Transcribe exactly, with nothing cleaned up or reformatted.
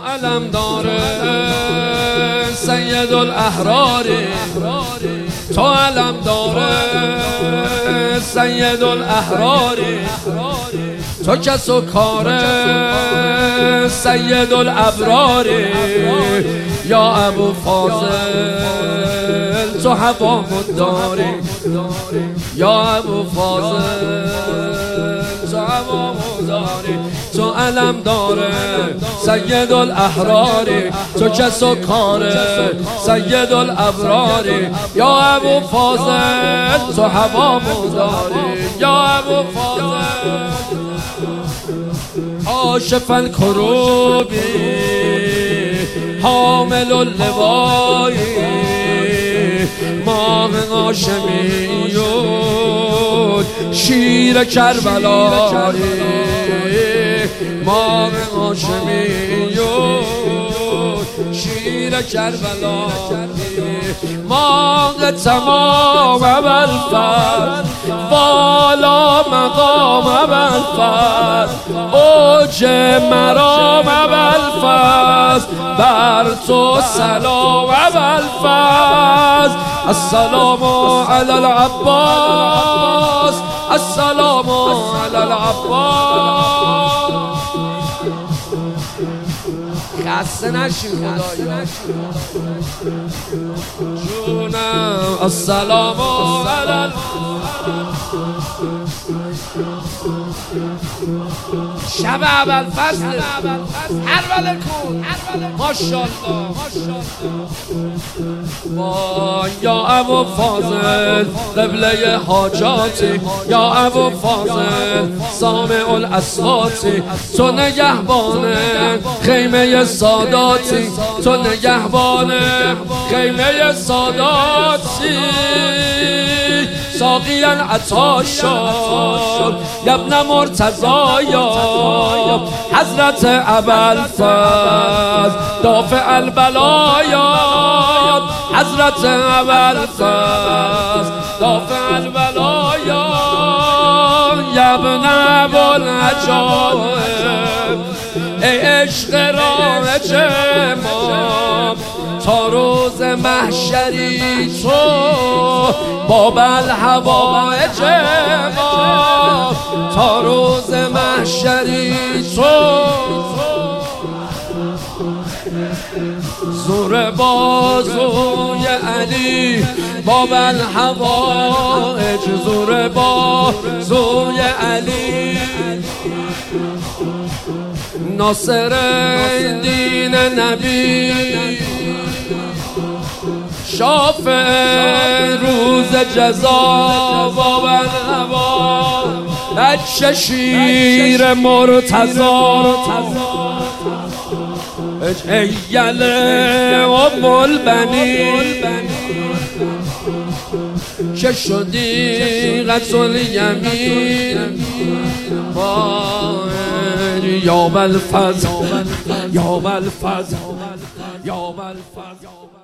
علم داره سید الاحراری، تو علم داره سید الاحراری، تو کس و کار سید الابراری. یا ابو فاضل تو هوامو داری، یا ابو فاضل تو هوامو داری. تو علم داره سید الاحراری، تو کس و کار سید الابراری. یا ابو فاضل تو هوامو داری، یا ابو فاضل آشف الکروبی حامل اللوایی، ماه هاشمیون شیر کربلایی، ماه هاشمیون شیر کربلایی. ماه تمام ابوالفضل والا مقام ابوالفضل، اوج مرام ابوالفضل، بر تو سلام ابوالفضل. السلام علی العباس، السلام علی العباس. خسته نشی خدایا جونم. السلام علی شب ابوالفضل ارول کن ماشاءالله. یا ابو فاضل قبله حاجاتی، یا ابو فاضل سامع الاصواتی، تو نگهبان خیمه ساداتی، تو نگهبان خیمه ساداتی. ساقی عطاشا ابن مرتضایا، حضرت ابوالفضل دافع البلایا، حضرت ابوالفضل دافع البلایا. ابن ابوالعجائب ای عشق راه جمام، تا روز محشری تو باب الحوائج ما، تا روز محشری تو زور بازوی علی باب الحوائج، زور بازوی علی ناصر دین نبی، شافع روز جزا باب الهوا، بچه شیر مرتضا ایل ام البنین که شدی قدس الیمین. یا بالفضل یا بالفضل یا بالفضل.